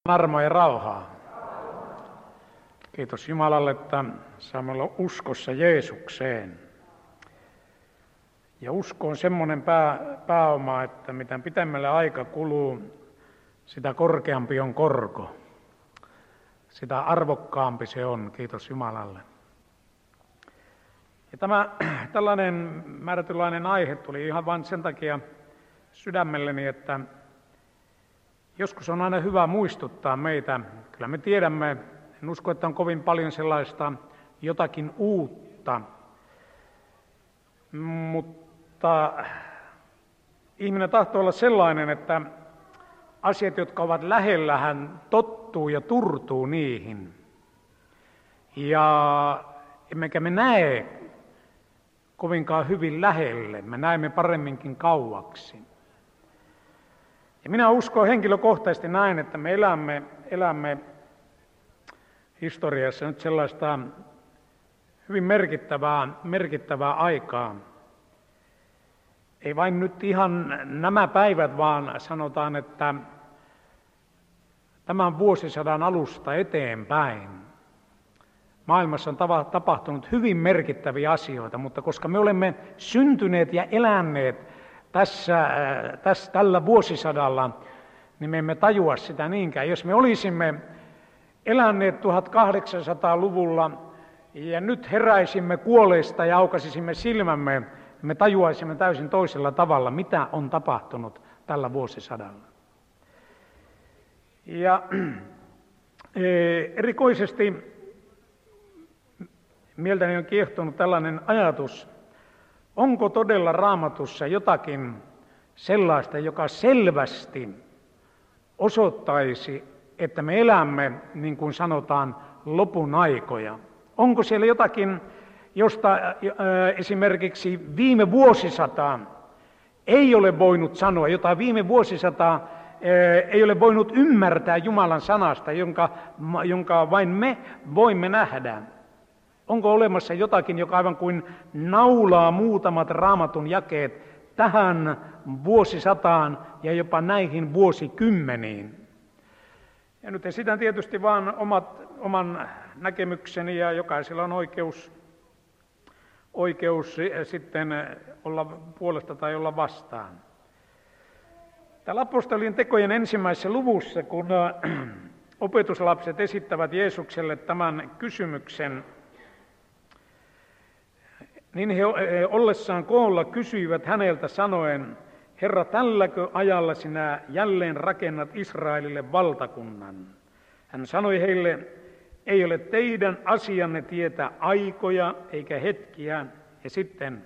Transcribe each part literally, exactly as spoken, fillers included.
Armo ja rauhaa. Kiitos Jumalalle, että saamme olla uskossa Jeesukseen. Ja usko on semmoinen pää, pääoma, että mitä pitemmälle aika kuluu, sitä korkeampi on korko. Sitä arvokkaampi se on, kiitos Jumalalle. Ja tämä tällainen määrätynlainen aihe tuli ihan vain sen takia sydämelleni, että joskus on aina hyvä muistuttaa meitä. Kyllä me tiedämme, en usko, että on kovin paljon sellaista jotakin uutta, mutta ihminen tahtoo olla sellainen, että asiat, jotka ovat lähellä, hän tottuu ja turtuu niihin. Ja emmekä me näe kovinkaan hyvin lähelle, me näemme paremminkin kauaksi. Ja minä uskon henkilökohtaisesti näin, että me elämme, elämme historiassa nyt sellaista hyvin merkittävää, merkittävää aikaa. Ei vain nyt ihan nämä päivät, vaan sanotaan, että tämän vuosisadan alusta eteenpäin maailmassa on tapahtunut hyvin merkittäviä asioita, mutta koska me olemme syntyneet ja eläneet Tässä, tässä, tällä vuosisadalla, niin me emme tajua sitä niinkään. Jos me olisimme eläneet tuhatkahdeksansataaluvulla ja nyt heräisimme kuolleista ja aukaisisimme silmämme, me tajuaisimme täysin toisella tavalla, mitä on tapahtunut tällä vuosisadalla. Ja erikoisesti mieltäni on kiehtonut tällainen ajatus, onko todella Raamatussa jotakin sellaista, joka selvästi osoittaisi, että me elämme, niin kuin sanotaan, lopun aikoja? Onko siellä jotakin, josta esimerkiksi viime vuosisataan ei ole voinut sanoa, jota viime vuosisataa ei ole voinut ymmärtää Jumalan sanasta, jonka, jonka vain me voimme nähdä? Onko olemassa jotakin, joka aivan kuin naulaa muutamat Raamatun jakeet tähän vuosisataan ja jopa näihin vuosikymmeniin? Ja nyt esitän tietysti vain omat, oman näkemykseni, ja jokaisella on oikeus, oikeus sitten olla puolesta tai olla vastaan. Täällä apostolien tekojen ensimmäisessä luvussa, kun opetuslapset esittävät Jeesukselle tämän kysymyksen, niin he ollessaan koolla kysyivät häneltä sanoen, Herra, tälläkö ajalla sinä jälleen rakennat Israelille valtakunnan? Hän sanoi heille, ei ole teidän asianne tietää aikoja eikä hetkiä, ja sitten,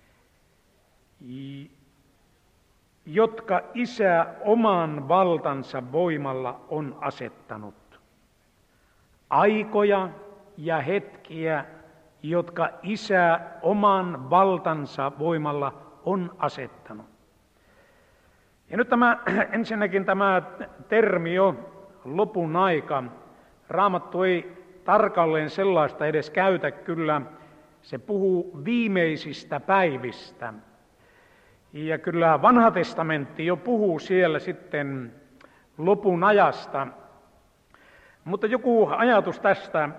jotka Isä oman valtansa voimalla on asettanut. Aikoja ja hetkiä, jotka Isä oman valtansa voimalla on asettanut. Ja nyt tämä, ensinnäkin tämä termi jo lopun aika. Raamattu ei tarkalleen sellaista edes käytä, kyllä se puhuu viimeisistä päivistä. Ja kyllä Vanha testamentti jo puhuu siellä sitten lopun ajasta. Mutta joku ajatus tästä.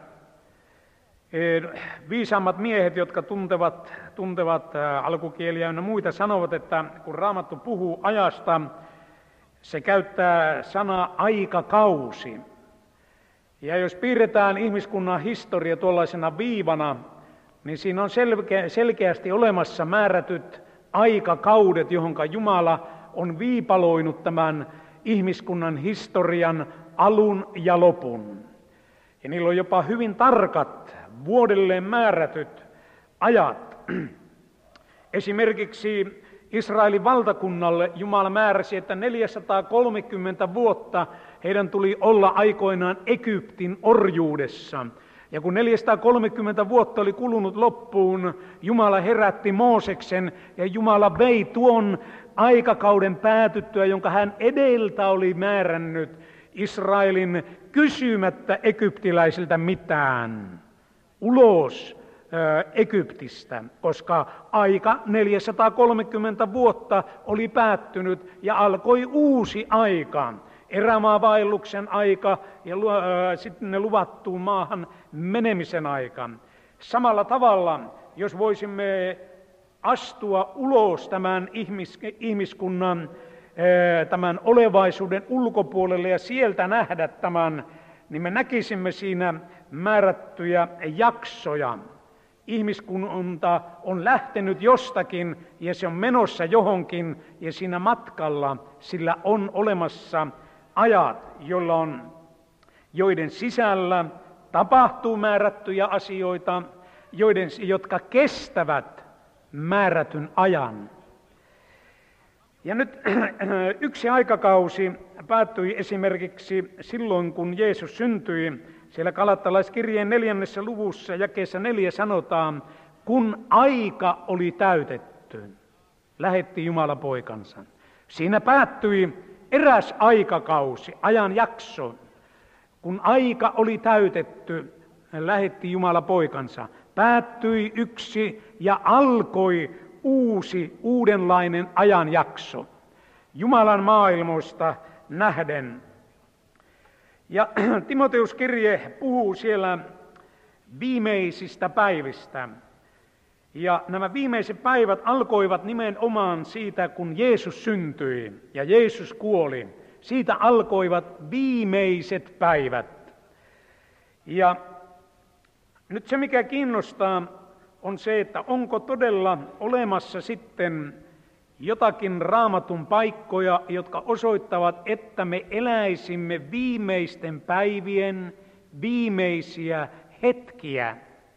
Viisaammat miehet, jotka tuntevat, tuntevat alkukieliä ja muita, sanovat, että kun Raamattu puhuu ajasta, se käyttää sanaa aikakausi. Ja jos piirretään ihmiskunnan historia tuollaisena viivana, niin siinä on selkeä, selkeästi olemassa määrätyt aikakaudet, johonka Jumala on viipaloinut tämän ihmiskunnan historian alun ja lopun. Ja niillä on jopa hyvin tarkat vuodelleen määrätyt ajat. Esimerkiksi Israelin valtakunnalle Jumala määräsi, että neljäsataakolmekymmentä vuotta heidän tuli olla aikoinaan Egyptin orjuudessa. Ja kun neljäsataakolmekymmentä vuotta oli kulunut loppuun, Jumala herätti Mooseksen ja Jumala vei tuon aikakauden päätyttyä, jonka hän edeltä oli määrännyt Israelin kysymättä egyptiläisiltä mitään, ulos Egyptistä, koska aika neljäsataakolmekymmentä vuotta oli päättynyt ja alkoi uusi aika. erämaavaelluksen aika ja äh, sitten ne luvattuun maahan menemisen aika. Samalla tavalla, jos voisimme astua ulos tämän ihmis, ihmiskunnan tämän olevaisuuden ulkopuolelle ja sieltä nähdä tämän, niin me näkisimme siinä määrättyjä jaksoja. Ihmiskunta on lähtenyt jostakin ja se on menossa johonkin ja siinä matkalla sillä on olemassa ajat, joilla on, joiden sisällä tapahtuu määrättyjä asioita, joiden, jotka kestävät määrätyn ajan. Ja nyt yksi aikakausi päättyi esimerkiksi silloin, kun Jeesus syntyi. Siellä Galattalaiskirjeen neljännessä luvussa jakeessa neljä sanotaan, kun aika oli täytetty, lähetti Jumala poikansa. Siinä päättyi eräs aikakausi, ajanjakso. Kun aika oli täytetty, lähetti Jumala poikansa. Päättyi yksi ja alkoi uusi, uudenlainen ajanjakso Jumalan maailmoista nähden. Ja Timoteuskirje puhuu siellä viimeisistä päivistä. Ja nämä viimeiset päivät alkoivat nimenomaan siitä, kun Jeesus syntyi ja Jeesus kuoli. Siitä alkoivat viimeiset päivät. Ja nyt se, mikä kiinnostaa, on se, että onko todella olemassa sitten jotakin Raamatun paikkoja, jotka osoittavat, että me eläisimme viimeisten päivien viimeisiä hetkiä.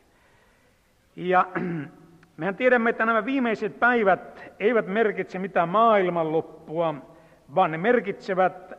Ja mehän tiedämme, että nämä viimeiset päivät eivät merkitse mitään maailmanloppua, vaan ne merkitsevät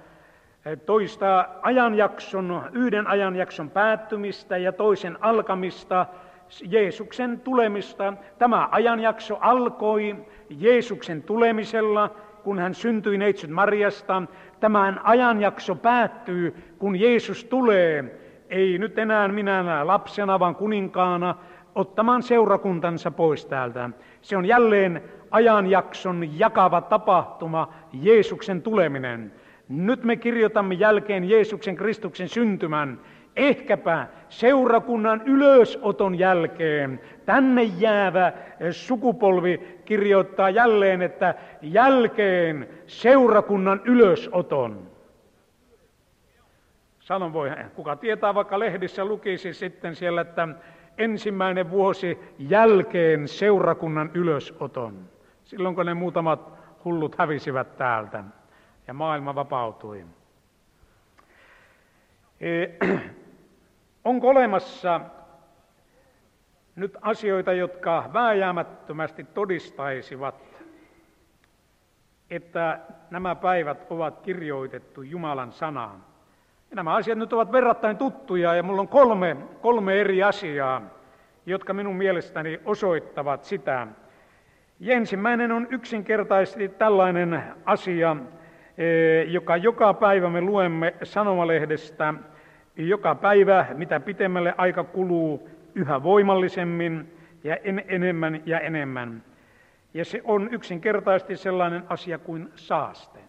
toista ajanjakson, yhden ajanjakson päättymistä ja toisen alkamista, Jeesuksen tulemista. Tämä ajanjakso alkoi Jeesuksen tulemisella, kun hän syntyi neitsyt Mariasta. Tämän ajanjakso päättyy, kun Jeesus tulee, ei nyt enää minä lapsena, vaan kuninkaana, ottamaan seurakuntansa pois täältä. Se on jälleen ajanjakson jakava tapahtuma, Jeesuksen tuleminen. Nyt me kirjoitamme jälkeen Jeesuksen Kristuksen syntymän. Ehkäpä seurakunnan ylösoton jälkeen tänne jäävä sukupolvi kirjoittaa jälleen, että jälkeen seurakunnan ylösoton. Sanon voi, kuka tietää, vaikka lehdissä lukisi sitten siellä, että ensimmäinen vuosi jälkeen seurakunnan ylösoton. Silloin kun ne muutamat hullut hävisivät täältä ja maailma vapautui. Onko olemassa nyt asioita, jotka vääjäämättömästi todistaisivat, että nämä päivät ovat kirjoitettu Jumalan sanaan? Ja nämä asiat nyt ovat verrattain tuttuja ja minulla on kolme, kolme eri asiaa, jotka minun mielestäni osoittavat sitä. Ja ensimmäinen on yksinkertaisesti tällainen asia, joka joka päivä me luemme sanomalehdestä. Joka päivä, mitä pitemmälle aika kuluu, yhä voimallisemmin ja en, enemmän ja enemmän. Ja se on yksinkertaisesti sellainen asia kuin saaste.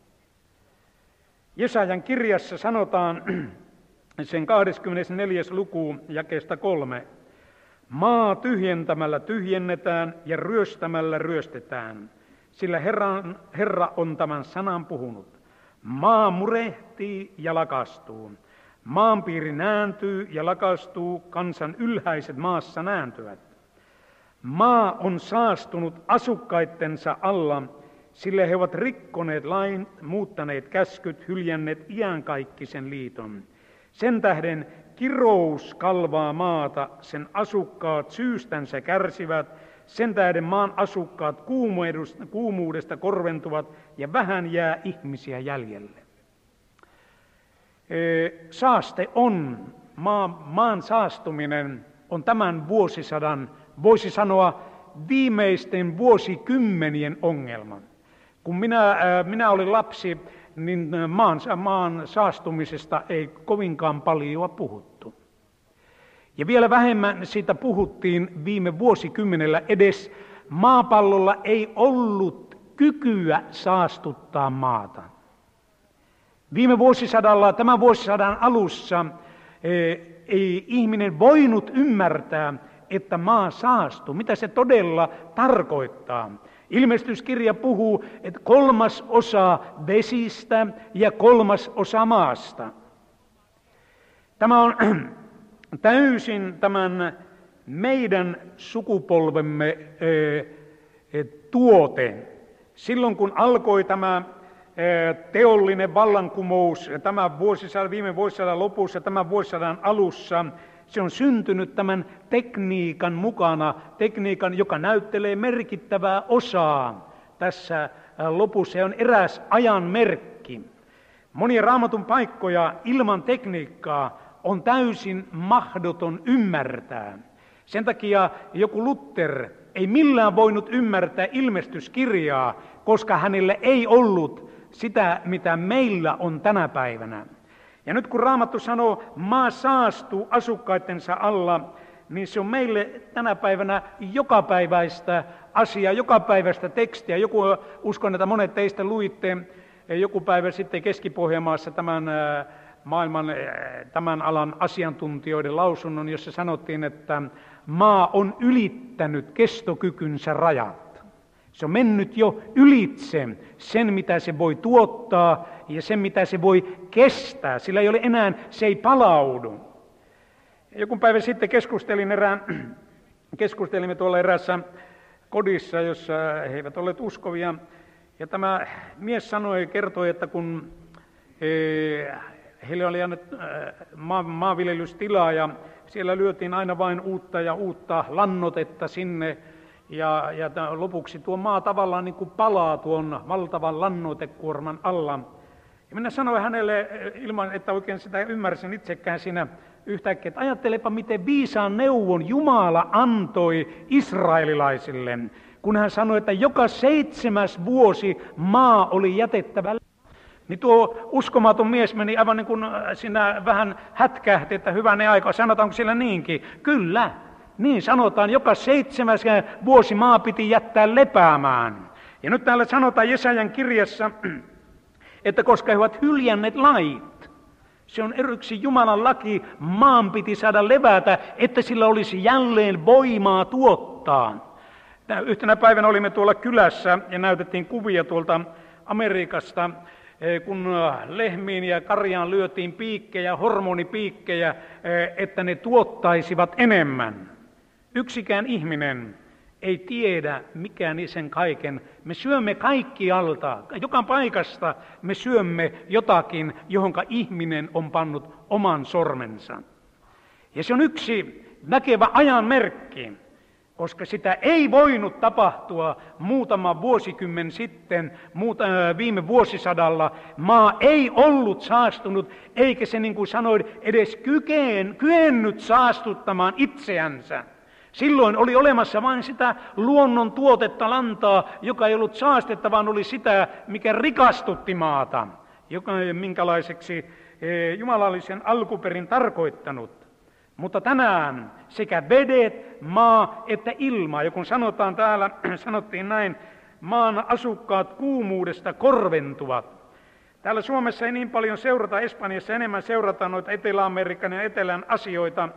Jesajan kirjassa sanotaan sen kahdeskymmenesneljäs luku jakeesta kolme. Maa tyhjentämällä tyhjennetään ja ryöstämällä ryöstetään, sillä Herran, Herra on tämän sanan puhunut. Maa murehtii ja lakastuu. Maanpiiri nääntyy ja lakastuu, kansan ylhäiset maassa nääntyvät. Maa on saastunut asukkaittensa alla, sillä he ovat rikkoneet lain, muuttaneet käskyt, hyljänneet iankaikkisen liiton. Sen tähden kirous kalvaa maata, sen asukkaat syystänsä kärsivät, sen tähden maan asukkaat kuumuudesta korventuvat ja vähän jää ihmisiä jäljelle. Saaste on, maan, maan saastuminen on tämän vuosisadan, voisi sanoa viimeisten vuosikymmenien ongelma. Kun minä, minä olin lapsi, niin maan, maan saastumisesta ei kovinkaan paljon puhuttu. Ja vielä vähemmän siitä puhuttiin viime vuosikymmenellä edes. Maapallolla ei ollut kykyä saastuttaa maata. Viime vuosisadalla, tämän vuosisadan alussa, ei ihminen voinut ymmärtää, että maa saastuu, mitä se todella tarkoittaa. Ilmestyskirja puhuu, että kolmas osa vesistä ja kolmas osa maasta. Tämä on täysin tämän meidän sukupolvemme tuote. Silloin kun alkoi tämä teollinen vallankumous tämän vuosisadan, viime vuosisadan lopussa, tämän vuosisadan alussa, se on syntynyt tämän tekniikan mukana, tekniikan, joka näyttelee merkittävää osaa tässä lopussa. Se on eräs ajan merkki. Monia Raamatun paikkoja ilman tekniikkaa on täysin mahdoton ymmärtää. Sen takia joku Luther ei millään voinut ymmärtää ilmestyskirjaa, koska hänellä ei ollut sitä, mitä meillä on tänä päivänä. Ja nyt kun Raamattu sanoo, maa saastuu asukkaitensa alla, niin se on meille tänä päivänä jokapäiväistä asiaa, jokapäiväistä tekstiä. Joku, uskon, että monet teistä luitte joku päivä sitten Keski-Pohjanmaassa tämän maailman, tämän alan asiantuntijoiden lausunnon, jossa sanottiin, että maa on ylittänyt kestokykynsä rajat. Se on mennyt jo ylitse sen, mitä se voi tuottaa ja sen, mitä se voi kestää. Sillä ei ole enää, se ei palaudu. Joku päivä sitten keskustelin erään, keskustelimme tuolla eräässä kodissa, jossa he eivät olleet uskovia. Ja tämä mies sanoi, kertoi, että kun he, heille oli annettu maa, maanviljelystilaa ja siellä lyötiin aina vain uutta ja uutta lannotetta sinne. Ja, ja lopuksi tuo maa tavallaan niin kuin palaa tuon valtavan lannoitekuorman alla. Ja minä sanoin hänelle, ilman että oikein sitä ymmärsin itsekään siinä yhtäkkiä, että ajattelepa miten viisaan neuvon Jumala antoi israelilaisille, kun hän sanoi, että joka seitsemäs vuosi maa oli jätettävä. Niin tuo uskomaton mies meni aivan niin kuin siinä vähän hätkähti, että hyvänen aika, sanotaanko siellä niinkin? Kyllä. Niin sanotaan, joka seitsemäs vuosi maa piti jättää lepäämään. Ja nyt täällä sanotaan Jesajan kirjassa, että koska he ovat hyljänneet lait, se on yksi Jumalan laki, maan piti saada levätä, että sillä olisi jälleen voimaa tuottaa. Yhtenä päivänä olimme tuolla kylässä ja näytettiin kuvia tuolta Amerikasta, kun lehmiin ja karjaan lyötiin piikkejä, hormonipiikkejä, että ne tuottaisivat enemmän. Yksikään ihminen ei tiedä, mikä niin sen kaiken. Me syömme kaikkialta, joka paikasta me syömme jotakin, johonka ihminen on pannut oman sormensa. Ja se on yksi näkevä ajan merkki, koska sitä ei voinut tapahtua muutama vuosikymmen sitten, muuta, viime vuosisadalla. Maa ei ollut saastunut, eikä se niin kuin sanoin edes kykeen, kyennyt saastuttamaan itseänsä. Silloin oli olemassa vain sitä luonnon tuotetta lantaa, joka ei ollut saastetta, vaan oli sitä, mikä rikastutti maata, joka minkälaiseksi Jumala oli sen alkuperin tarkoittanut. Mutta tänään sekä vedet, maa että ilma, ja kun sanotaan täällä, sanottiin näin, maan asukkaat kuumuudesta korventuvat. Täällä Suomessa ei niin paljon seurata, Espanjassa enemmän seurataan noita Etelä-Amerikan ja Etelän asioita,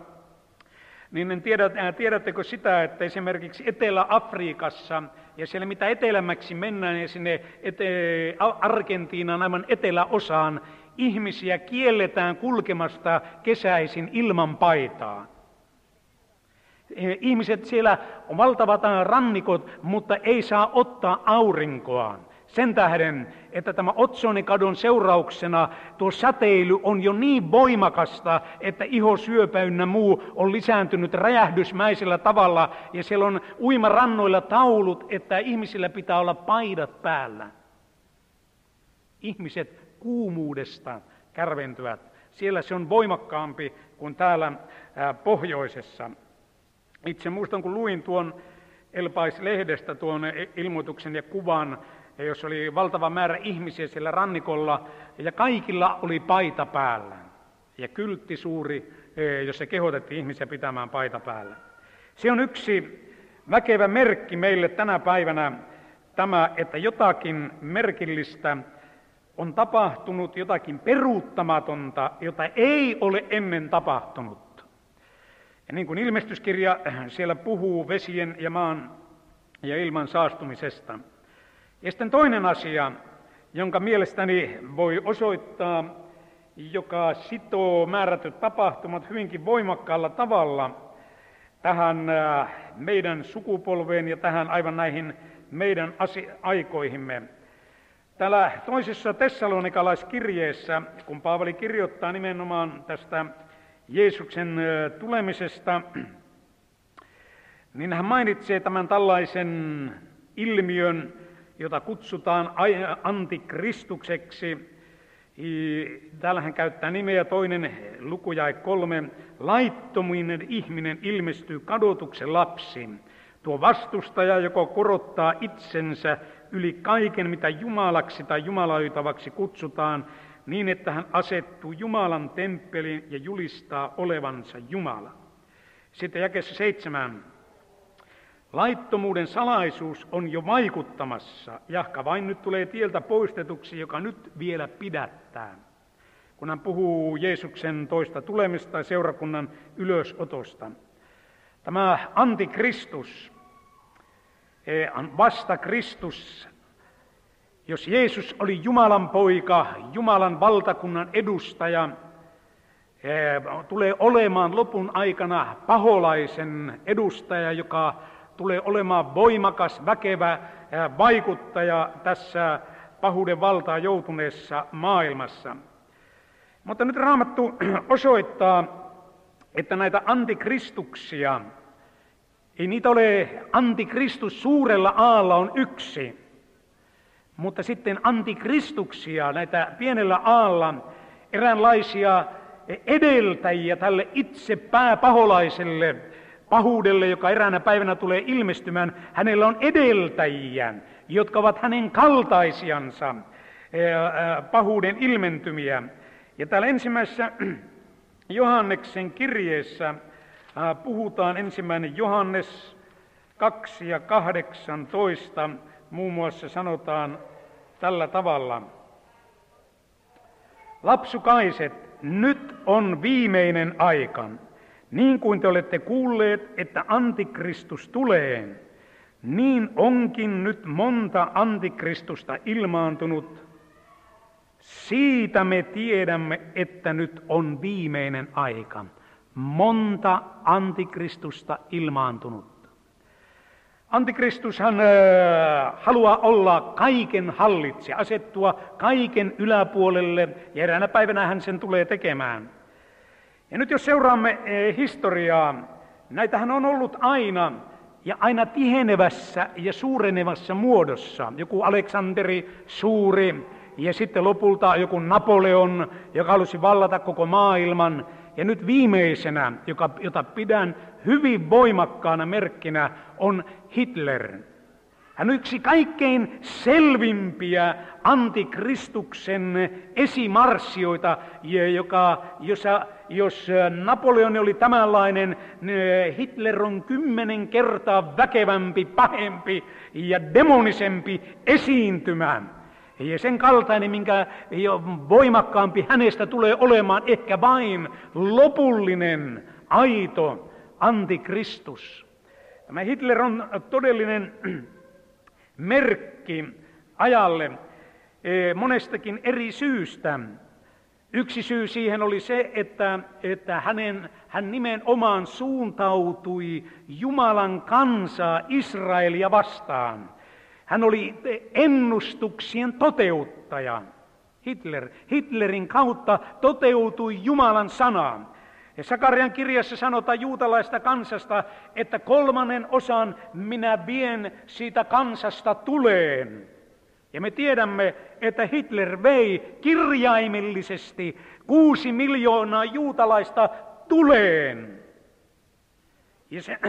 niin tiedät, tiedättekö sitä, että esimerkiksi Etelä-Afrikassa ja siellä mitä etelämmäksi mennään ja sinne ete- Argentiinan aivan eteläosaan, ihmisiä kielletään kulkemasta kesäisin ilman paitaa. Ihmiset siellä on valtavat rannikot, mutta ei saa ottaa aurinkoa. Sen tähden, että tämä otsonikadon seurauksena tuo säteily on jo niin voimakasta, että ihosyöpä ynnä muu on lisääntynyt räjähdysmäisellä tavalla. Ja siellä on uimarannoilla taulut, että ihmisillä pitää olla paidat päällä. Ihmiset kuumuudesta kärventyvät. Siellä se on voimakkaampi kuin täällä pohjoisessa. Itse muistan, kun luin tuon El Pais-lehdestä tuon ilmoituksen ja kuvan, jos oli valtava määrä ihmisiä siellä rannikolla, ja kaikilla oli paita päällä. Ja kyltti suuri, jossa kehotettiin ihmisiä pitämään paita päällä. Se on yksi väkevä merkki meille tänä päivänä, tämä, että jotakin merkillistä on tapahtunut jotakin peruuttamatonta, jota ei ole ennen tapahtunut. Ja niin kuin ilmestyskirja siellä puhuu vesien ja maan ja ilman saastumisesta. Ja sitten toinen asia, jonka mielestäni voi osoittaa, joka sitoo määrätyt tapahtumat hyvinkin voimakkaalla tavalla tähän meidän sukupolveen ja tähän aivan näihin meidän aikoihimme. Täällä toisessa tessalonikalaiskirjeessä, kun Paavali kirjoittaa nimenomaan tästä Jeesuksen tulemisesta, niin hän mainitsee tämän tällaisen ilmiön, jota kutsutaan antikristukseksi. Täällä hän käyttää nimeä toinen luku jae kolme. Laittominen ihminen ilmestyy kadotuksen lapsi. Tuo vastustaja, joka korottaa itsensä yli kaiken, mitä jumalaksi tai jumaloitavaksi kutsutaan, niin että hän asettuu Jumalan temppeliin ja julistaa olevansa Jumala. Sitten jakeessa seitsemän. Laittomuuden salaisuus on jo vaikuttamassa, jahka vain nyt tulee tieltä poistetuksi, joka nyt vielä pidättää. Kun hän puhuu Jeesuksen toista tulemista ja seurakunnan ylösotosta. Tämä antikristus, vasta Kristus, jos Jeesus oli Jumalan poika, Jumalan valtakunnan edustaja, tulee olemaan lopun aikana paholaisen edustaja, joka tulee olemaan voimakas, väkevä vaikuttaja tässä pahuuden valtaan joutuneessa maailmassa. Mutta nyt Raamattu osoittaa, että näitä antikristuksia, ei niitä ole, antikristus suurella aalla on yksi, mutta sitten antikristuksia, näitä pienellä aalla, eräänlaisia edeltäjiä tälle itse pääpaholaiselle pahuudelle, joka eräänä päivänä tulee ilmestymään. Hänellä on edeltäjiä, jotka ovat hänen kaltaisiansa pahuuden ilmentymiä. Ja täällä ensimmäisessä Johanneksen kirjeessä puhutaan, ensimmäinen Johannes kaksi ja kahdeksantoista, muun muassa sanotaan tällä tavalla. Lapsukaiset, nyt on viimeinen aika. Niin kuin te olette kuulleet, että antikristus tulee, niin onkin nyt monta antikristusta ilmaantunut. Siitä me tiedämme, että nyt on viimeinen aika. Monta antikristusta ilmaantunut. Antikristus hän äh, haluaa olla kaiken hallitsija, asettua kaiken yläpuolelle, ja eräänä päivänä hän sen tulee tekemään. Ja nyt jos seuraamme äh, historiaa, näitähän on ollut aina, ja aina tihenevässä ja suurenevassa muodossa. Joku Aleksanteri suuri, ja sitten lopulta joku Napoleon, joka halusi vallata koko maailman. Ja nyt viimeisenä, joka, jota pidän hyvin voimakkaana merkkinä, on Hitler. Hän on yksi kaikkein selvimpiä antikristuksen esimarssioita, joka, jossa, jos Napoleon oli tämänlainen, Hitler on kymmenen kertaa väkevämpi, pahempi ja demonisempi esiintymä. Ja sen kaltainen, minkä voimakkaampi hänestä tulee olemaan ehkä vain lopullinen, aito antikristus. Tämä Hitler on todellinen merkki ajalle monestakin eri syystä. Yksi syy siihen oli se, että, että hänen, hän nimenomaan suuntautui Jumalan kansaa Israelia vastaan. Hän oli ennustuksien toteuttaja. Hitler. Hitlerin kautta toteutui Jumalan sana. Ja Sakarian kirjassa sanotaan juutalaista kansasta, että kolmannen osan minä vien siitä kansasta tuleen. Ja me tiedämme, että Hitler vei kirjaimellisesti kuusi miljoonaa juutalaista tuleen. Ja, se,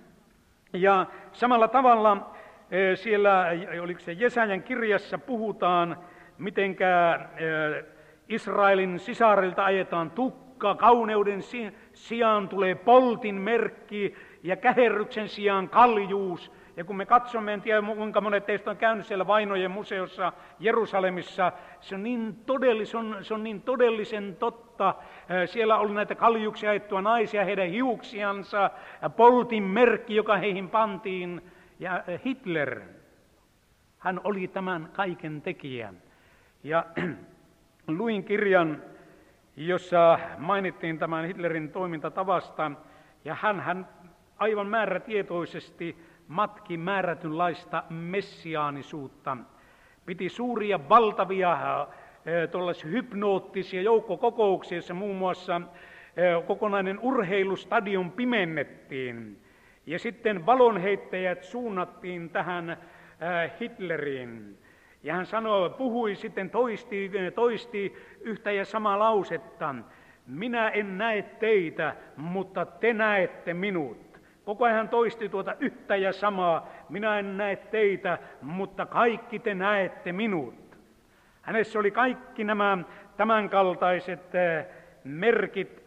ja samalla tavalla siellä, oliko se Jesajan kirjassa, puhutaan, mitenkä Israelin sisarilta ajetaan tukka, kauneuden sijaan tulee poltin merkki ja käherryksen sijaan kaljuus. Ja kun me katsomme, en tiedä kuinka monet teistä on käynyt siellä Vainojen museossa Jerusalemissa, se on niin, todellis, on, se on niin todellisen totta. Siellä oli näitä kaljuksia ajettua naisia, heidän hiuksiansa, poltin merkki, joka heihin pantiin. Ja Hitler, hän oli tämän kaiken tekijä. Ja luin kirjan, jossa mainittiin tämän Hitlerin toimintatavasta, ja hän, hän aivan määrätietoisesti matki määrätynlaista messiaanisuutta. Piti suuria, valtavia, tuollaisia hypnoottisia joukkokokouksia, joissa muun muassa kokonainen urheilustadion pimennettiin. Ja sitten valonheittäjät suunnattiin tähän Hitleriin. Ja hän sanoi, puhui sitten, toisti, toisti yhtä ja samaa lausetta. Minä en näe teitä, mutta te näette minut. Koko ajan hän toisti tuota yhtä ja samaa. Minä en näe teitä, mutta kaikki te näette minut. Hänessä oli kaikki nämä tämänkaltaiset merkit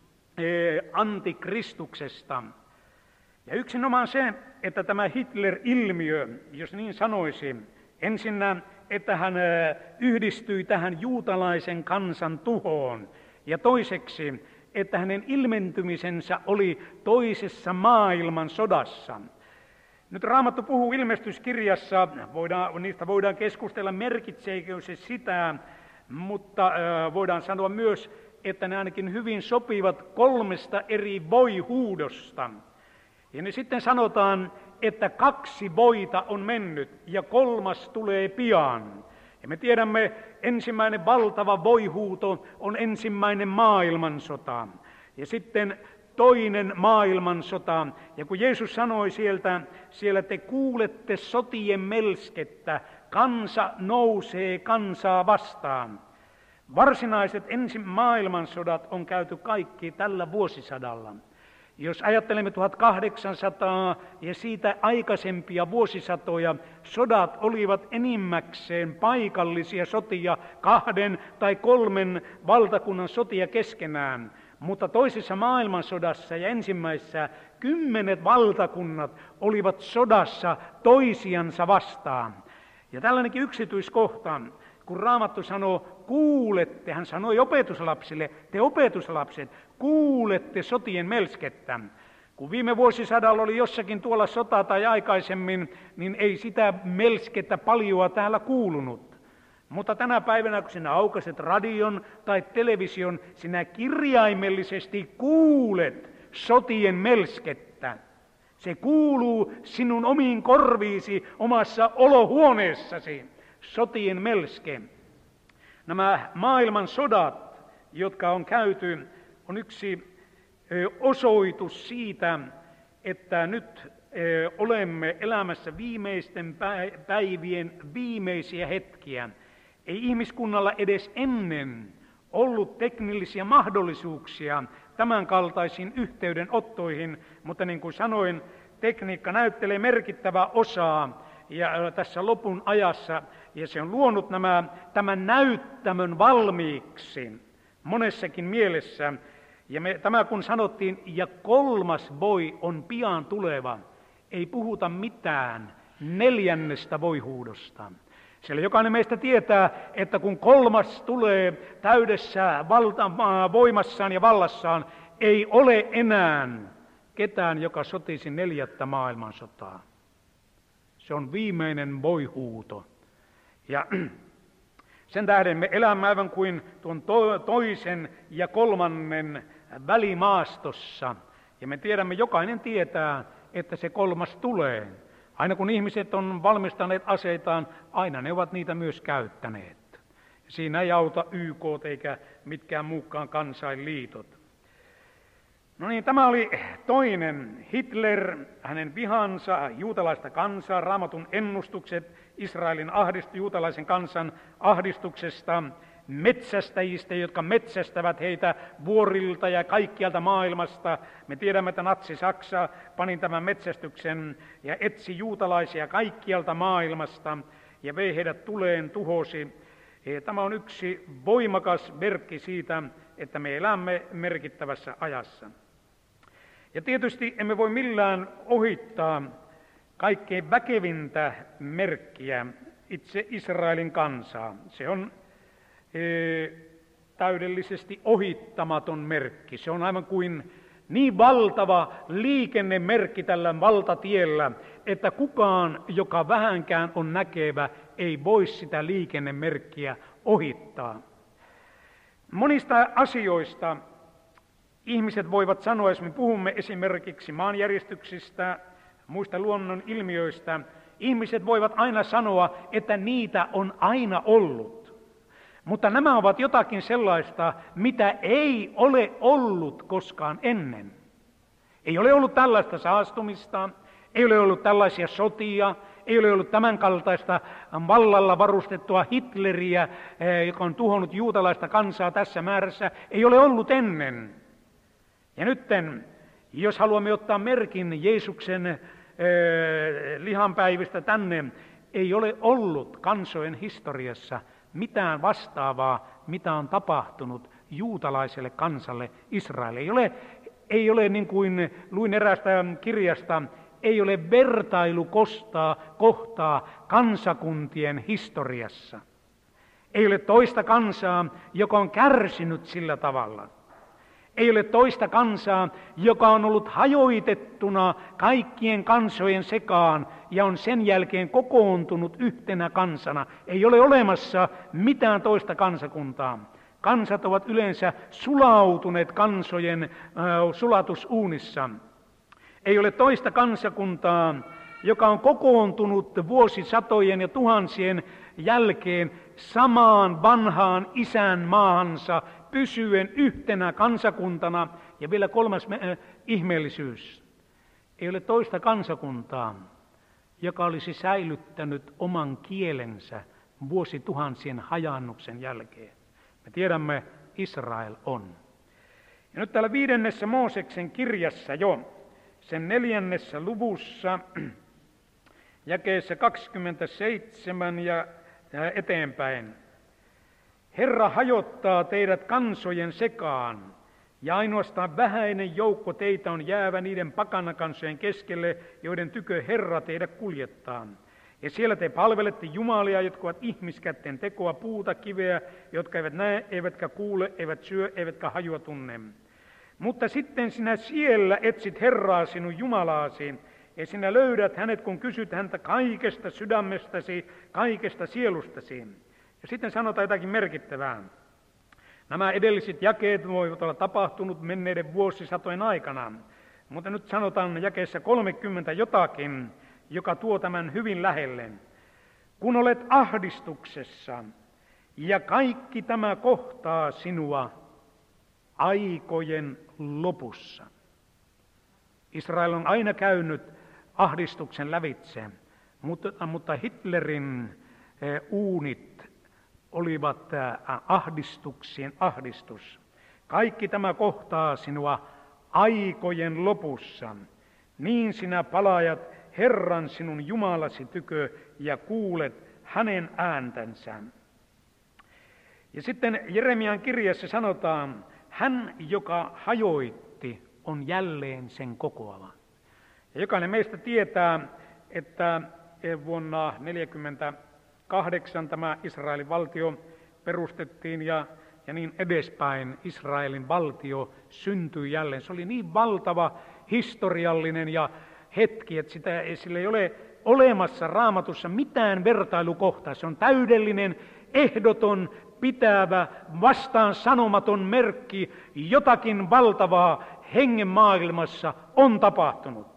antikristuksesta. Ja yksinomaan se, että tämä Hitler-ilmiö, jos niin sanoisi, ensinnä, että hän yhdistyi tähän juutalaisen kansan tuhoon, ja toiseksi, että hänen ilmentymisensä oli toisessa maailmansodassa. Nyt Raamattu puhuu ilmestyskirjassa, voidaan, niistä voidaan keskustella, merkitseekö se sitä, mutta äh, voidaan sanoa myös, että ne ainakin hyvin sopivat kolmesta eri voi-huudosta. Ja ne sitten sanotaan, että kaksi voita on mennyt ja kolmas tulee pian. Ja me tiedämme, ensimmäinen valtava voihuuto on ensimmäinen maailmansota. Ja sitten toinen maailmansota. Ja kun Jeesus sanoi sieltä, siellä te kuulette sotien melskettä, kansa nousee kansaa vastaan. Varsinaiset ensi maailmansodat on käyty kaikki tällä vuosisadalla. Jos ajattelemme tuhatkahdeksansataa ja siitä aikaisempia vuosisatoja, sodat olivat enimmäkseen paikallisia sotia, kahden tai kolmen valtakunnan sotia keskenään. Mutta toisessa maailmansodassa ja ensimmäisessä kymmenet valtakunnat olivat sodassa toisiansa vastaan. Ja tällainenkin yksityiskohta, kun Raamattu sanoo, kuulette, hän sanoi opetuslapsille, te opetuslapset, kuulette sotien melskettä. Kun viime vuosisadalla oli jossakin tuolla sota tai aikaisemmin, niin ei sitä melskettä paljoa täällä kuulunut. Mutta tänä päivänä, kun sinä aukaset radion tai television, sinä kirjaimellisesti kuulet sotien melskettä. Se kuuluu sinun omiin korviisi omassa olohuoneessasi, sotien melske. Nämä maailman sodat, jotka on käyty, on yksi osoitus siitä, että nyt olemme elämässä viimeisten päivien viimeisiä hetkiä. Ei ihmiskunnalla edes ennen ollut teknillisiä mahdollisuuksia tämän kaltaisiin yhteydenottoihin, mutta niin kuin sanoin, tekniikka näyttelee merkittävää osaa ja tässä lopun ajassa, ja se on luonut nämä, tämän näyttämön valmiiksi monessakin mielessä. Ja me, tämä kun sanottiin, ja kolmas voi on pian tuleva, ei puhuta mitään neljännestä voihuudosta. Siellä jokainen meistä tietää, että kun kolmas tulee täydessä valta, voimassaan ja vallassaan, ei ole enää ketään, joka sotisi neljättä maailmansotaa. Se on viimeinen voihuuto. Ja sen tähden me elämme aivan kuin tuon to- toisen ja kolmannen välimaastossa. Ja me tiedämme, jokainen tietää, että se kolmas tulee. Aina kun ihmiset on valmistaneet aseitaan, aina ne ovat niitä myös käyttäneet. Siinä ei auta Y K eikä mitkään muutkaan kansainliitot. No niin, tämä oli toinen. Hitler, hänen vihansa, juutalaista kansaa, Raamatun ennustukset Israelin ahdist, juutalaisen kansan ahdistuksesta, metsästäjistä, jotka metsästävät heitä vuorilta ja kaikkialta maailmasta. Me tiedämme, että natsi-Saksa pani tämän metsästyksen ja etsi juutalaisia kaikkialta maailmasta ja vei heidät tuleen, tuhosi. Tämä on yksi voimakas merkki siitä, että me elämme merkittävässä ajassa. Ja tietysti emme voi millään ohittaa kaikkein väkevintä merkkiä, itse Israelin kansaa. Se on e, täydellisesti ohittamaton merkki. Se on aivan kuin niin valtava liikennemerkki tällä valtatiellä, että kukaan, joka vähänkään on näkevä, ei voi sitä liikennemerkkiä ohittaa. Monista asioista ihmiset voivat sanoa, jos me puhumme esimerkiksi maanjäristyksistä, muista luonnon ilmiöistä, ihmiset voivat aina sanoa, että niitä on aina ollut. Mutta nämä ovat jotakin sellaista, mitä ei ole ollut koskaan ennen. Ei ole ollut tällaista saastumista, ei ole ollut tällaisia sotia, ei ole ollut tämänkaltaista vallalla varustettua Hitleriä, joka on tuhonnut juutalaista kansaa tässä määrässä. Ei ole ollut ennen. Ja nytten, jos haluamme ottaa merkin Jeesuksen eh, lihanpäivistä tänne, ei ole ollut kansojen historiassa mitään vastaavaa, mitä on tapahtunut juutalaiselle kansalle Israelille. Ei ole, ei ole niin kuin luin eräästä kirjasta, ei ole vertailukostaa kohtaa kansakuntien historiassa. Ei ole toista kansaa, joka on kärsinyt sillä tavalla. Ei ole toista kansaa, joka on ollut hajoitettuna kaikkien kansojen sekaan ja on sen jälkeen kokoontunut yhtenä kansana. Ei ole olemassa mitään toista kansakuntaa. Kansat ovat yleensä sulautuneet kansojen äh, sulatusuunissa. Ei ole toista kansakuntaa, joka on kokoontunut vuosisatojen ja tuhansien jälkeen samaan vanhaan isänmaahansa, pysyen yhtenä kansakuntana. Ja vielä kolmas äh, ihmeellisyys. Ei ole toista kansakuntaa, joka olisi säilyttänyt oman kielensä vuosituhansien hajannuksen jälkeen. Me tiedämme, Israel on. Ja nyt täällä viidennessä Mooseksen kirjassa jo, sen neljännessä luvussa, jakeessa kaksikymmentäseitsemän ja eteenpäin. Herra hajottaa teidät kansojen sekaan, ja ainoastaan vähäinen joukko teitä on jäävä niiden pakanakansojen keskelle, joiden tykö Herra teidät kuljettaa. Ja siellä te palvelette jumalia, jotka ovat ihmiskätten tekoa, puuta, kiveä, jotka eivät näe, eivätkä kuule, eivät syö, eivätkä hajua tunne. Mutta sitten sinä siellä etsit Herraa sinun Jumalaasi, ja sinä löydät hänet, kun kysyt häntä kaikesta sydämestäsi, kaikesta sielustasi. Ja sitten sanotaan jotakin merkittävää. Nämä edelliset jakeet voivat olla tapahtunut menneiden vuosisatojen aikana, mutta nyt sanotaan jakeessa kolmekymmentä jotakin, joka tuo tämän hyvin lähelle. Kun olet ahdistuksessa ja kaikki tämä kohtaa sinua aikojen lopussa. Israel on aina käynyt ahdistuksen lävitse, mutta, mutta Hitlerin eh, uunit olivat eh, ahdistuksien ahdistus. Kaikki tämä kohtaa sinua aikojen lopussa. Niin sinä palaajat Herran sinun Jumalasi tykö ja kuulet hänen ääntänsä. Ja sitten Jeremian kirjassa sanotaan, hän, joka hajoitti, on jälleen sen kokoava. Ja jokainen meistä tietää, että vuonna tuhatyhdeksänsataaneljäkymmentäkahdeksan tämä Israelin valtio perustettiin ja, ja niin edespäin. Israelin valtio syntyi jälleen. Se oli niin valtava historiallinen ja hetki, että sitä, sillä ei ole olemassa Raamatussa mitään vertailukohtaa. Se on täydellinen, ehdoton, pitävä, vastaan sanomaton merkki. Jotakin valtavaa hengen maailmassa on tapahtunut.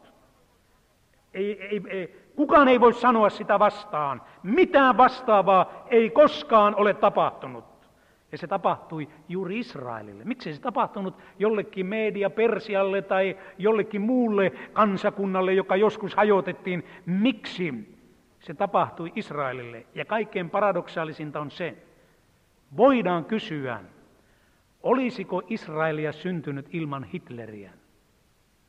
Ei, ei, ei, kukaan ei voi sanoa sitä vastaan. Mitään vastaavaa ei koskaan ole tapahtunut. Ja se tapahtui juuri Israelille. Miksi se tapahtunut jollekin Media Persialle tai jollekin muulle kansakunnalle, joka joskus hajotettiin? Miksi se tapahtui Israelille? Ja kaikkein paradoksaalisinta on se, voidaan kysyä, olisiko Israelia syntynyt ilman Hitleriä?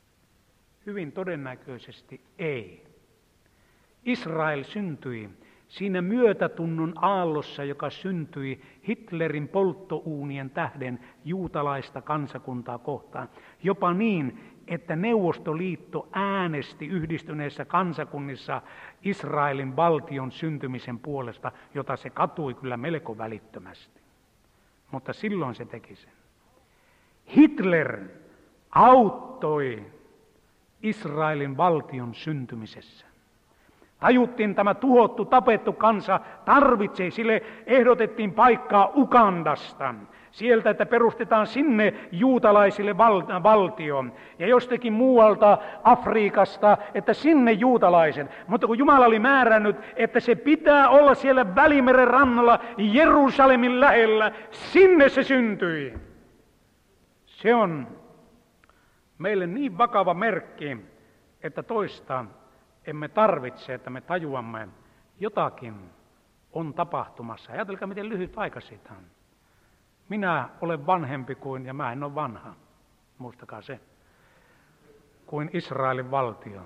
Hyvin todennäköisesti ei. Israel syntyi siinä myötätunnon aallossa, joka syntyi Hitlerin polttouunien tähden juutalaista kansakuntaa kohtaan. Jopa niin, että Neuvostoliitto äänesti yhdistyneissä kansakunnissa Israelin valtion syntymisen puolesta, jota se katui kyllä melko välittömästi. Mutta silloin se teki sen. Hitler auttoi Israelin valtion syntymisessä. Tajuttiin, tämä tuhottu, tapettu kansa tarvitsee, sille ehdotettiin paikkaa Ugandasta. Sieltä, että perustetaan sinne juutalaisille val- valtio. Ja jostakin muualta Afrikasta, että sinne juutalaiset. Mutta kun Jumala oli määrännyt, että se pitää olla siellä Välimeren rannalla, Jerusalemin lähellä, sinne se syntyi. Se on meille niin vakava merkki, että toista emme tarvitse, että me tajuamme, jotakin on tapahtumassa. Ajatelkaa, miten lyhyt aika siitä on. Minä olen vanhempi kuin, ja mä en ole vanha, muistakaa se, kuin Israelin valtio.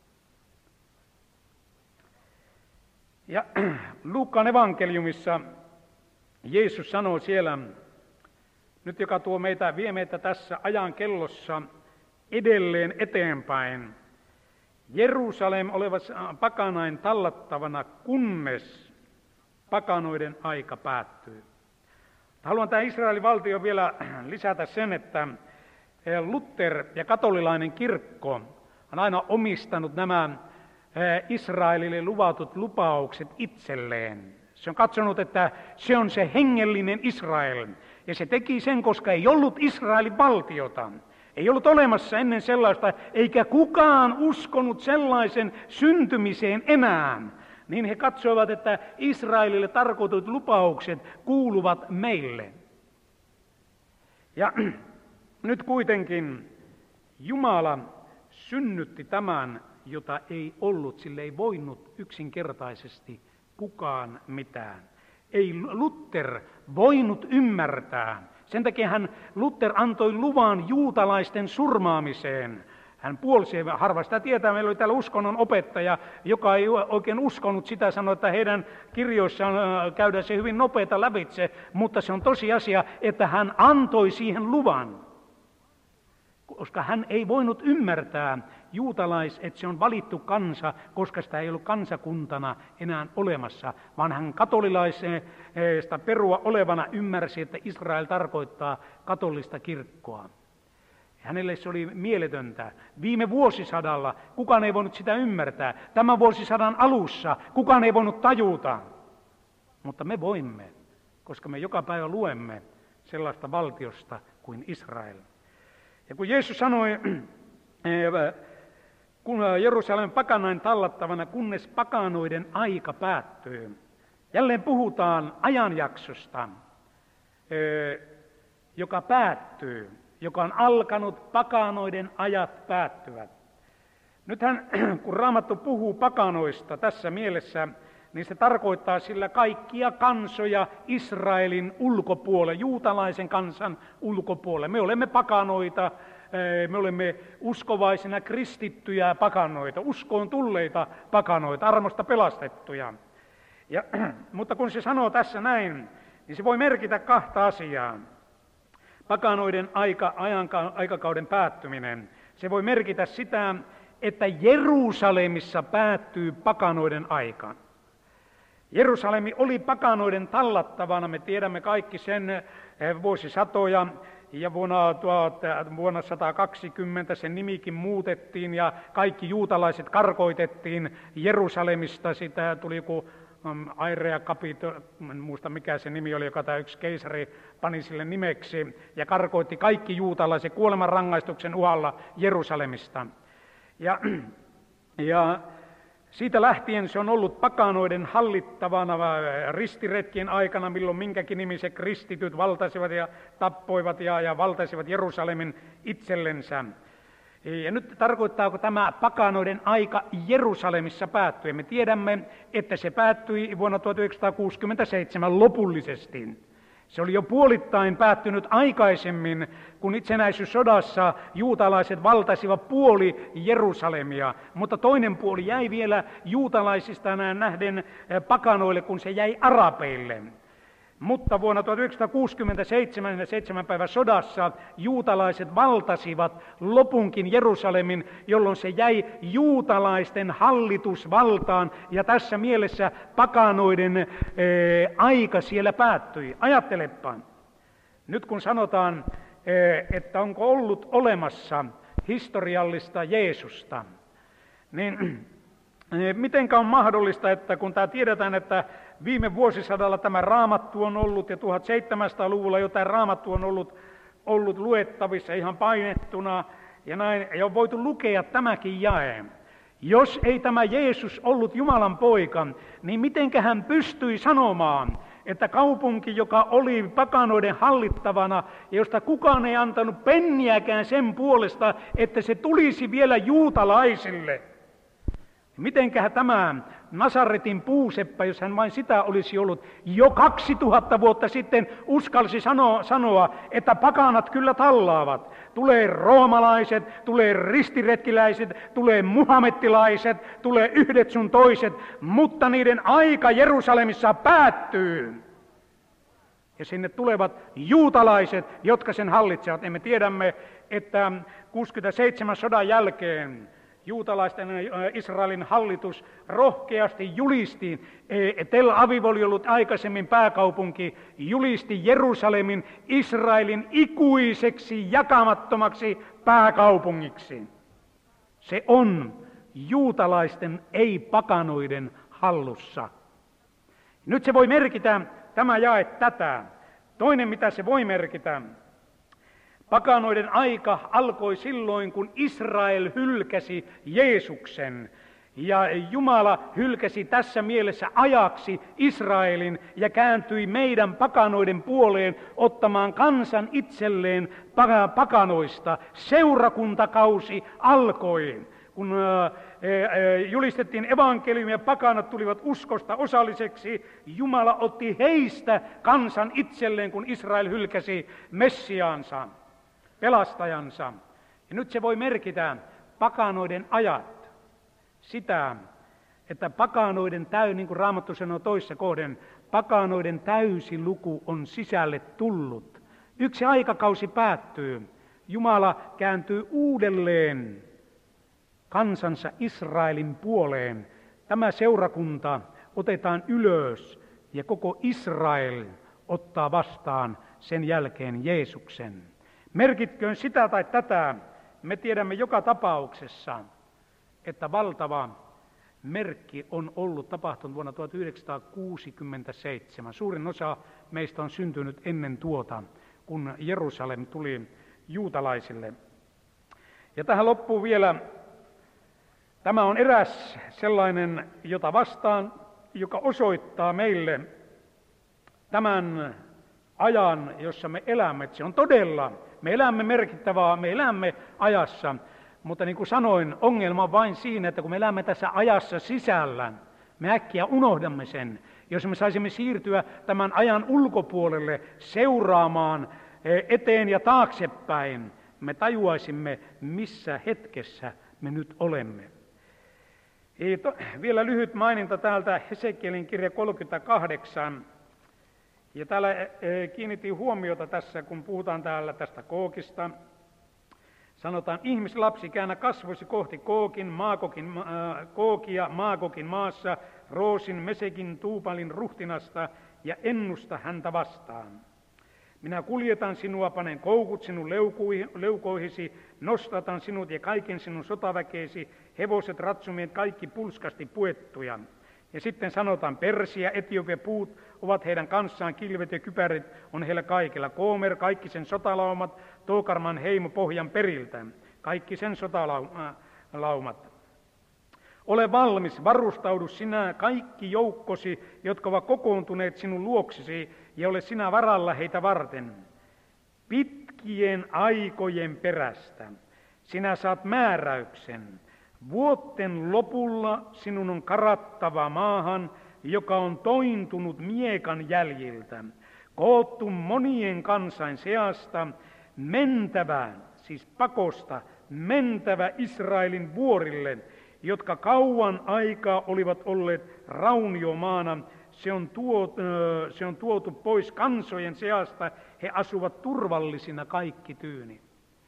Ja Luukkaan evankeliumissa Jeesus sanoo siellä, nyt joka tuo meitä, vie meitä tässä ajan kellossa edelleen eteenpäin, Jerusalem oleva pakanain tallattavana, kunnes pakanoiden aika päättyy. Haluan tähän Israelin valtio vielä lisätä sen, että Luther ja katolilainen kirkko on aina omistanut nämä Israelille luvatut lupaukset itselleen. Se on katsonut, että se on se hengellinen Israel. Ja se teki sen, koska ei ollut Israelin valtiota. Ei ollut olemassa ennen sellaista, eikä kukaan uskonut sellaisen syntymiseen enää. Niin he katsoivat, että Israelille tarkoitut lupaukset kuuluvat meille. Ja nyt kuitenkin Jumala synnytti tämän, jota ei ollut, sille ei voinut yksinkertaisesti kukaan mitään. Ei Luther voinut ymmärtää. Sen takia hän, Luther antoi luvan juutalaisten surmaamiseen. Hän puolsi, harva sitä tietää, meillä oli täällä uskonnon opettaja, joka ei oikein uskonut sitä, sanoi, että heidän kirjoissaan käydään se hyvin nopeata lävitse, mutta se on tosiasia, että hän antoi siihen luvan. Koska hän ei voinut ymmärtää juutalais, että se on valittu kansa, koska sitä ei ollut kansakuntana enää olemassa, vaan hän katolilaisesta perua olevana ymmärsi, että Israel tarkoittaa katolista kirkkoa. Hänelle se oli mieletöntä. Viime vuosisadalla kukaan ei voinut sitä ymmärtää. Tämän vuosisadan alussa kukaan ei voinut tajuta. Mutta me voimme, koska me joka päivä luemme sellaista valtiosta kuin Israel. Ja kun Jeesus sanoi, kun Jerusalemin pakanain tallattavana, kunnes pakanoiden aika päättyy. Jälleen puhutaan ajanjaksosta, joka päättyy, joka on alkanut, pakanoiden ajat päättyvät. Nythän, kun Raamattu puhuu pakanoista tässä mielessä, niin se tarkoittaa sillä kaikkia kansoja Israelin ulkopuolelle, juutalaisen kansan ulkopuolelle. Me olemme pakanoita, me olemme uskovaisina kristittyjä pakanoita, uskoon tulleita pakanoita, armosta pelastettuja. Ja, mutta kun se sanoo tässä näin, niin se voi merkitä kahta asiaa. Pakanoiden aika, ajan, aikakauden päättyminen, se voi merkitä sitä, että Jerusalemissa päättyy pakanoiden aika. Jerusalemi oli pakanoiden tallattavana, me tiedämme kaikki sen vuosisatoja, ja vuonna, vuonna sata kaksikymmentä sen nimikin muutettiin, ja kaikki juutalaiset karkoitettiin Jerusalemista, sitä tuli joku Airea Capito, en muista mikä se nimi oli, joka tämä yksi keisari pani sille nimeksi, ja karkoitti kaikki juutalaiset kuolemanrangaistuksen uhalla Jerusalemista. Ja, ja siitä lähtien se on ollut pakanoiden hallittavana ristiretkien aikana, milloin minkäkin nimiset kristityt valtaisivat ja tappoivat ja, ja valtaisivat Jerusalemin itsellensä. Ja nyt tarkoittaako tämä pakanoiden aika Jerusalemissa päättyi? Me tiedämme, että se päättyi vuonna tuhatyhdeksänsataakuusikymmentäseitsemän lopullisesti. Se oli jo puolittain päättynyt aikaisemmin, kun itsenäisyyssodassa juutalaiset valtasivat puoli Jerusalemia, mutta toinen puoli jäi vielä juutalaisista nähden pakanoille, kun se jäi arabeille. Mutta vuonna tuhatyhdeksänsataakuusikymmentäseitsemän ja seitsemän päivän sodassa juutalaiset valtasivat lopunkin Jerusalemin, jolloin se jäi juutalaisten hallitusvaltaan, ja tässä mielessä pakanoiden ää, aika siellä päättyi. Ajattelepa, nyt kun sanotaan, ää, että onko ollut olemassa historiallista Jeesusta, niin mitenkä on mahdollista, että kun tämä tiedetään, että viime vuosisadalla tämä Raamattu on ollut ja tuhatseitsemänsataaluvulla jo tämä Raamattu on ollut, ollut luettavissa ihan painettuna ja näin, ja on voitu lukea tämäkin jae. Jos ei tämä Jeesus ollut Jumalan poika, niin mitenkä hän pystyi sanomaan, että kaupunki, joka oli pakanoiden hallittavana ja josta kukaan ei antanut penniäkään sen puolesta, että se tulisi vielä juutalaisille. Mitenköhän tämä Nasaretin puuseppä, jos hän vain sitä olisi ollut, jo kaksituhatta vuotta sitten uskalsi sanoa, sanoa, että pakanat kyllä tallaavat. Tulee roomalaiset, tulee ristiretkiläiset, tulee muhamettilaiset, tulee yhdet sun toiset, mutta niiden aika Jerusalemissa päättyy. Ja sinne tulevat juutalaiset, jotka sen hallitsevat. Ja me tiedämme, että kuusikymmentäseitsemän sodan jälkeen juutalaisten Israelin hallitus rohkeasti julisti, Tel Aviv oli ollut aikaisemmin pääkaupunki, julisti Jerusalemin Israelin ikuiseksi jakamattomaksi pääkaupungiksi. Se on juutalaisten, ei pakanoiden hallussa. Nyt se voi merkitä, tämä jae tätä. Toinen, mitä se voi merkitä, pakanoiden aika alkoi silloin, kun Israel hylkäsi Jeesuksen. Ja Jumala hylkäsi tässä mielessä ajaksi Israelin ja kääntyi meidän pakanoiden puoleen ottamaan kansan itselleen pakanoista. Seurakuntakausi alkoi. Kun julistettiin evankeliumia, pakanat tulivat uskosta osalliseksi. Jumala otti heistä kansan itselleen, kun Israel hylkäsi Messiaansa, pelastajansa. Ja nyt se voi merkitä pakanoiden ajat. Sitä, että pakanoiden täy, niin kuin Raamattu sanoo toissa kohden, pakanoiden täysi luku on sisälle tullut. Yksi aikakausi päättyy. Jumala kääntyy uudelleen kansansa Israelin puoleen. Tämä seurakunta otetaan ylös ja koko Israel ottaa vastaan sen jälkeen Jeesuksen. Merkitköön sitä tai tätä, me tiedämme joka tapauksessa, että valtava merkki on ollut tapahtunut vuonna tuhatyhdeksänsataakuusikymmentäseitsemän. Suurin osa meistä on syntynyt ennen tuota, kun Jerusalem tuli juutalaisille. Ja tähän loppuu vielä, tämä on eräs sellainen, jota vastaan, joka osoittaa meille tämän ajan, jossa me elämme. Se on todella, me elämme merkittävää, me elämme ajassa. Mutta niin kuin sanoin, ongelma on vain siinä, että kun me elämme tässä ajassa sisällä, me äkkiä unohdamme sen. Jos me saisimme siirtyä tämän ajan ulkopuolelle seuraamaan eteen ja taaksepäin, me tajuaisimme, missä hetkessä me nyt olemme. Vielä lyhyt maininta täältä Hesekielin kirja kolmekymmentäkahdeksan. Ja täällä kiinnitin huomiota tässä, kun puhutaan täällä tästä Kookista. Sanotaan, ihmislapsi, käännä kasvoisi kohti Kookin, Maakokin, äh, Kookia Maakokin maassa, Roosin, Mesekin, Tuupalin ruhtinasta ja ennusta häntä vastaan. Minä kuljetan sinua, panen koukut sinun leukoihisi, nostatan sinut ja kaiken sinun sotaväkeesi, hevoset, ratsumiehet, kaikki pulskasti puettuja. Ja sitten sanotaan, Persia, Etiopia, puut ovat heidän kanssaan, kilvet ja kypärit on heillä kaikilla. Koomer, kaikki sen sotalaumat, Tookarman heimo pohjan periltä, kaikki sen sotalaumat. Ole valmis, varustaudu sinä, kaikki joukkosi, jotka ovat kokoontuneet sinun luoksesi, ja ole sinä varalla heitä varten. Pitkien aikojen perästä sinä saat määräyksen. Vuotten lopulla sinun on karattava maahan, joka on tointunut miekan jäljiltä. koottu monien kansain seasta, mentävä, siis pakosta, mentävä Israelin vuorille, jotka kauan aikaa olivat olleet rauniomaana. Se on, tuo, se on tuotu pois kansojen seasta, he asuvat turvallisina kaikki tyyni.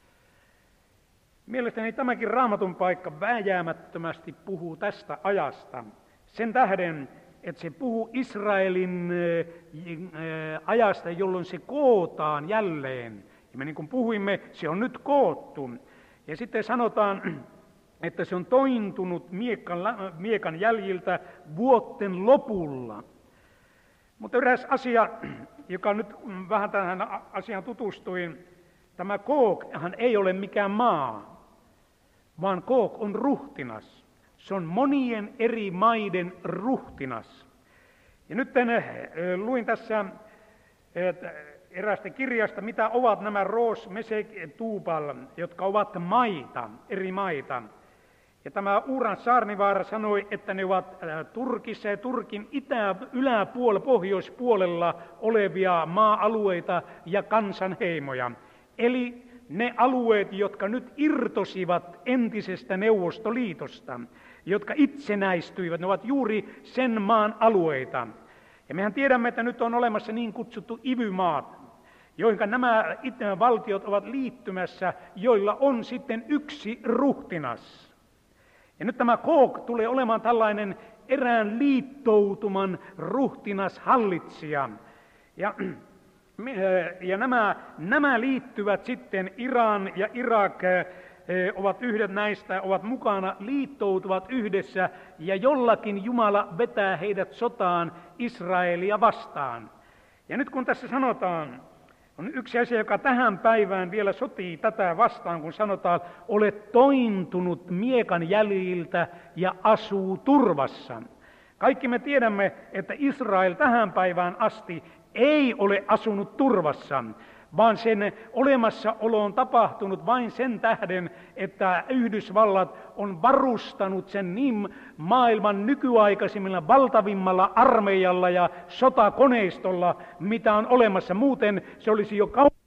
Mielestäni tämäkin Raamatun paikka vääjäämättömästi puhuu tästä ajasta. Sen tähden, että se puhuu Israelin ajasta, jolloin se kootaan jälleen. Ja me niin kuin puhuimme, se on nyt koottu. Ja sitten sanotaan, että se on tointunut miekan, miekan jäljiltä vuotten lopulla. Mutta eräs asia, joka nyt vähän tähän asiaan tutustuin, tämä Googhan ei ole mikään maa, vaan Goog on ruhtinas. Se on monien eri maiden ruhtinas. Ja nyt luin tässä eräästä kirjasta, mitä ovat nämä Roos, Mesek, Tubal, jotka ovat maita, eri maita. Ja tämä Uuran Saarnivaara sanoi, että ne ovat Turkissa ja Turkin itä, yläpuolella, pohjoispuolella olevia maa-alueita ja kansanheimoja. Eli ne alueet, jotka nyt irtosivat entisestä Neuvostoliitosta, jotka itsenäistyivät, ne ovat juuri sen maan alueita. Ja mehän tiedämme, että nyt on olemassa niin kutsuttu I V Y-maat, joihin nämä valtiot ovat liittymässä, joilla on sitten yksi ruhtinas. Ja nyt tämä Goog tulee olemaan tällainen erään liittoutuman ruhtinas hallitsija. Ja, ja nämä, nämä liittyvät sitten, Iran ja Irak ovat yhdet näistä, ovat mukana, liittoutuvat yhdessä ja jollakin Jumala vetää heidät sotaan Israelia vastaan. Ja nyt kun tässä sanotaan, on yksi asia, joka tähän päivään vielä sotii tätä vastaan, kun sanotaan, olet tointunut miekan jäljiltä ja asuu turvassa. Kaikki me tiedämme, että Israel tähän päivään asti ei ole asunut turvassa, vaan sen olemassaolo on tapahtunut vain sen tähden, että Yhdysvallat on varustanut sen niin maailman nykyaikaisimmilla valtavimmalla armeijalla ja sotakoneistolla, mitä on olemassa. Muuten se olisi jo kauan